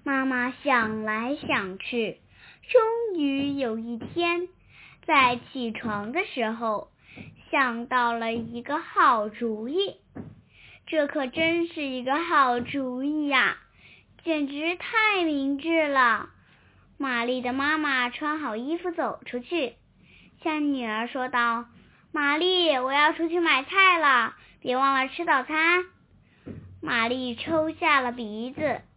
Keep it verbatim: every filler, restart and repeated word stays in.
妈妈想来想去，终于有一天，在起床的时候，想到了一个好主意。这可真是一个好主意呀，简直太明智了。玛丽的妈妈穿好衣服走出去，向女儿说道：玛丽，我要出去买菜了，别忘了吃早餐。玛丽抽下了鼻子，